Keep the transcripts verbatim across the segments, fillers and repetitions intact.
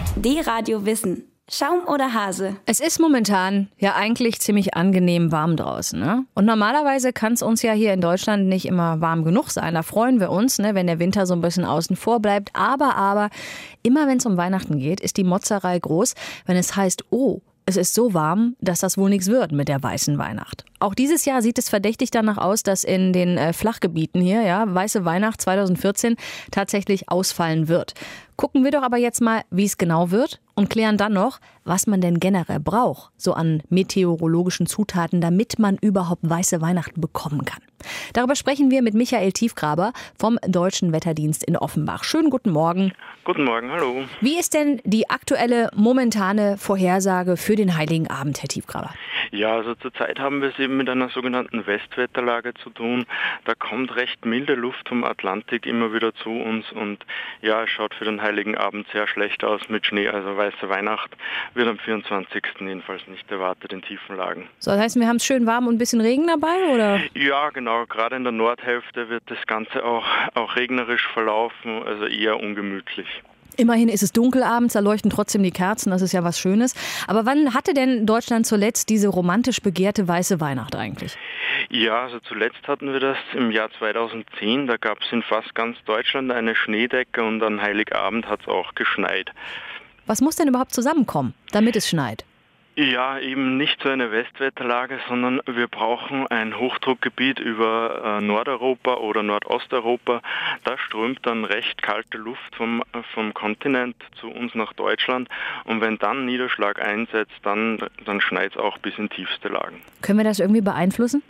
D-Radio Wissen. Schaum oder Hase? Es ist momentan ja eigentlich ziemlich angenehm warm draußen, ne? Und normalerweise kann es uns ja hier in Deutschland nicht immer warm genug sein. Da freuen wir uns, ne, wenn der Winter so ein bisschen außen vor bleibt. Aber, aber, immer wenn es um Weihnachten geht, ist die Motzerei groß, wenn es heißt, oh, es ist so warm, dass das wohl nichts wird mit der weißen Weihnacht. Auch dieses Jahr sieht es verdächtig danach aus, dass in den äh, Flachgebieten hier, ja, weiße Weihnacht zwanzig vierzehn tatsächlich ausfallen wird. Gucken wir doch aber jetzt mal, wie es genau wird und klären dann noch, was man denn generell braucht, so an meteorologischen Zutaten, damit man überhaupt weiße Weihnachten bekommen kann. Darüber sprechen wir mit Michael Tiefgraber vom Deutschen Wetterdienst in Offenbach. Schönen guten Morgen. Guten Morgen, hallo. Wie ist denn die aktuelle, momentane Vorhersage für den Heiligen Abend, Herr Tiefgraber? Ja, also zurzeit haben wir es eben mit einer sogenannten Westwetterlage zu tun. Da kommt recht milde Luft vom Atlantik immer wieder zu uns und ja, es schaut für den Heiligen Abend sehr schlecht aus mit Schnee. Also weiße Weihnacht wird am vierundzwanzigsten jedenfalls nicht erwartet in tiefen Lagen. So, das heißt, wir haben es schön warm und ein bisschen Regen dabei, oder? Ja, genau. Gerade in der Nordhälfte wird das Ganze auch, auch regnerisch verlaufen, also eher ungemütlich. Immerhin ist es dunkel abends, da leuchten trotzdem die Kerzen, das ist ja was Schönes. Aber wann hatte denn Deutschland zuletzt diese romantisch begehrte weiße Weihnacht eigentlich? Ja, also zuletzt hatten wir das im Jahr zweitausendzehn. Da gab es in fast ganz Deutschland eine Schneedecke und an Heiligabend hat es auch geschneit. Was muss denn überhaupt zusammenkommen, damit es schneit? Ja, eben nicht so eine Westwetterlage, sondern wir brauchen ein Hochdruckgebiet über äh, Nordeuropa oder Nordosteuropa. Da strömt dann recht kalte Luft vom, vom Kontinent zu uns nach Deutschland. Und wenn dann Niederschlag einsetzt, dann, dann schneit es auch bis in tiefste Lagen. Können wir das irgendwie beeinflussen?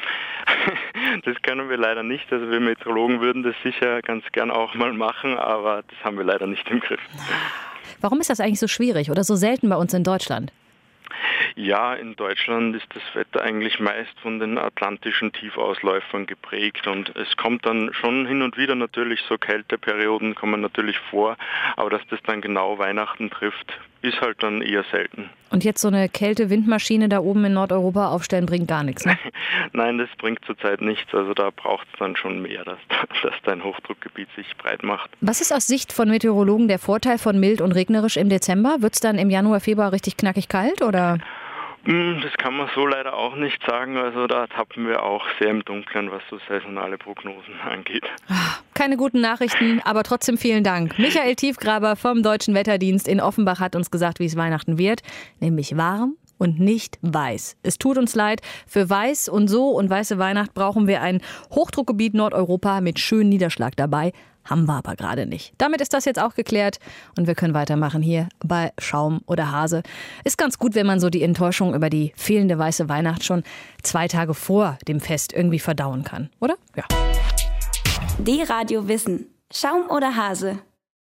Das können wir leider nicht. Also wir Meteorologen würden das sicher ganz gern auch mal machen, aber das haben wir leider nicht im Griff. Warum ist das eigentlich so schwierig oder so selten bei uns in Deutschland? Ja, in Deutschland ist das Wetter eigentlich meist von den atlantischen Tiefausläufern geprägt und es kommt dann schon hin und wieder natürlich so Kälteperioden kommen natürlich vor, aber dass das dann genau Weihnachten trifft, ist halt dann eher selten. Und jetzt so eine Kälte-Windmaschine da oben in Nordeuropa aufstellen, bringt gar nichts, ne? Nein, das bringt zurzeit nichts. Also da braucht es dann schon mehr, dass, dass dein Hochdruckgebiet sich breit macht. Was ist aus Sicht von Meteorologen der Vorteil von mild und regnerisch im Dezember? Wird es dann im Januar, Februar richtig knackig kalt, oder? Das kann man so leider auch nicht sagen. Also da tappen wir auch sehr im Dunkeln, was so saisonale Prognosen angeht. Keine guten Nachrichten, aber trotzdem vielen Dank. Michael Tiefgraber vom Deutschen Wetterdienst in Offenbach hat uns gesagt, wie es Weihnachten wird, nämlich warm und nicht weiß. Es tut uns leid, für weiß und so und weiße Weihnacht brauchen wir ein Hochdruckgebiet Nordeuropa mit schönem Niederschlag dabei. Haben wir aber gerade nicht. Damit ist das jetzt auch geklärt und wir können weitermachen hier bei Schaum oder Hase. Ist ganz gut, wenn man so die Enttäuschung über die fehlende weiße Weihnacht schon zwei Tage vor dem Fest irgendwie verdauen kann, oder? Ja. D-Radio Wissen. Schaum oder Hase?